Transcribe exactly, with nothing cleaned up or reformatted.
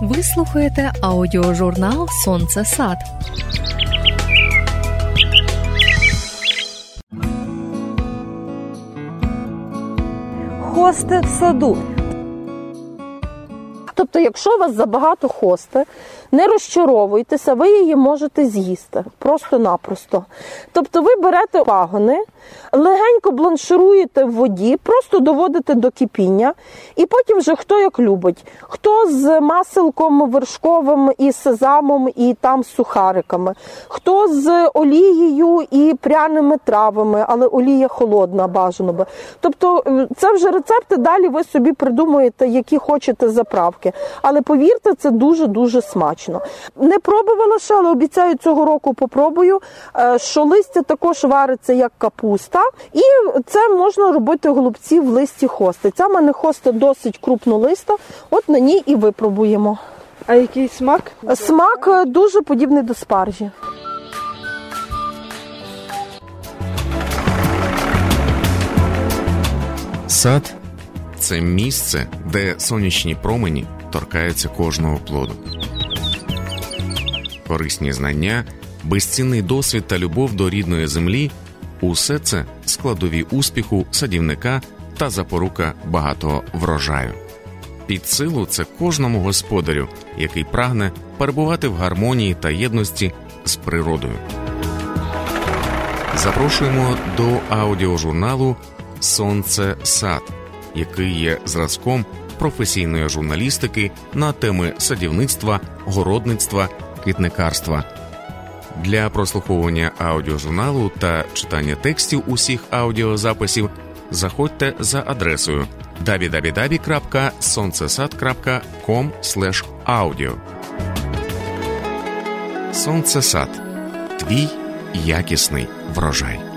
Ви слухаєте аудіожурнал «Сонце-сад». Хости в саду. Тобто, якщо у вас забагато хости, не розчаровуйтеся, ви її можете з'їсти. Просто-напросто. Тобто ви берете пагони, легенько бланшируєте в воді, просто доводите до кипіння, і потім вже хто як любить. Хто з маселком вершковим і сезамом, і там з сухариками. Хто з олією і пряними травами, але олія холодна бажано би. Тобто це вже рецепти, далі ви собі придумуєте, які хочете заправки. Але повірте, це дуже-дуже смачно. Не пробувала ще, але обіцяю, цього року попробую, що листя також вариться як капуста. І це можна робити голубці в листі хости. Ця в мене хоста досить крупнолиста, от на ній і випробуємо. А який смак? Смак дуже подібний до спаржі. Сад – це місце, де сонячні промені торкаються кожного плоду. Корисні знання, безцінний досвід та любов до рідної землі – усе це складові успіху садівника та запорука багатого врожаю. Під силу це кожному господарю, який прагне перебувати в гармонії та єдності з природою. Запрошуємо до аудіожурналу «Сонце-сад», який є зразком професійної журналістики на теми садівництва, городництва, квітникарства. Для прослуховування аудіожурналу та читання текстів усіх аудіозаписів заходьте за адресою дабл ю дабл ю дабл ю крапка сонцесад крапка ком слеш аудіо. «Сонце-сад» – твій якісний врожай.